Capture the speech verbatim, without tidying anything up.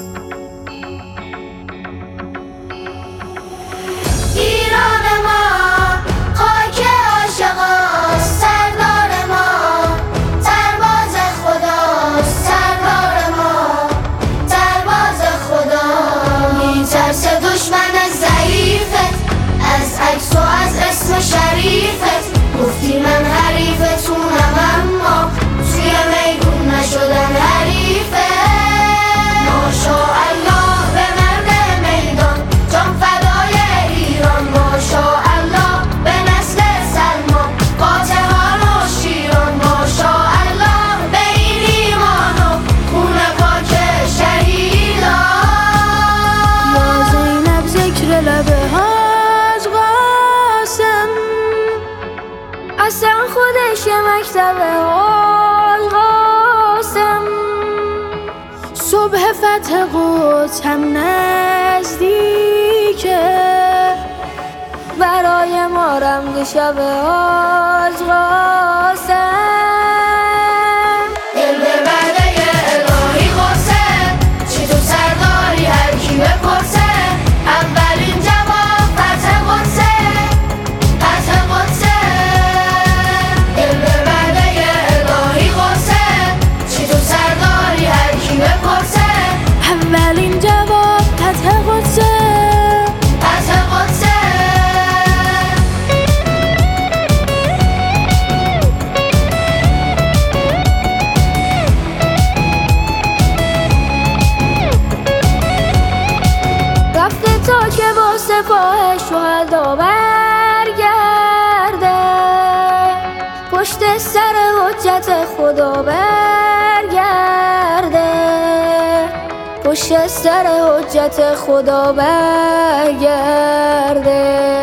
ایران ما خاک عاشقاست، سردار ما سرباز خداست، سردار ما سرباز خدا. میترسه دشمن ضعیفت از عکس و از اسم شریفت، گفتی من حریفتونم اما توی میدون نشدن حریفت. ماشاءالله به مرد میدان، جان فدای ایران. ماشاءالله به نسل سلمان، فاتحان و شیران. ماشاءالله به این ایمان و خون پاک شهیدان. یا زینب ذکر لبه هاج قاسم، اصلا خودش یه مکتبه هاج قاسم. صبح فتح قدس هم نزدیکه، برای ما رمز شب هاج قاسم. دل به وعده الهی قاسم، چی تو سرداری هر کی بپرسه. اولین جواب فتح قدسه، فتح قدسه. دل به وعده الهی قاسم، چی تو سرداری هر کی بپرسه. اولین جواب فتح قدسه، فتح قدسه. رفته تا که با سپاه شهدا برگرده، پشت سر حجت خدا برگرده، پشت سر حجت خدا برگرده.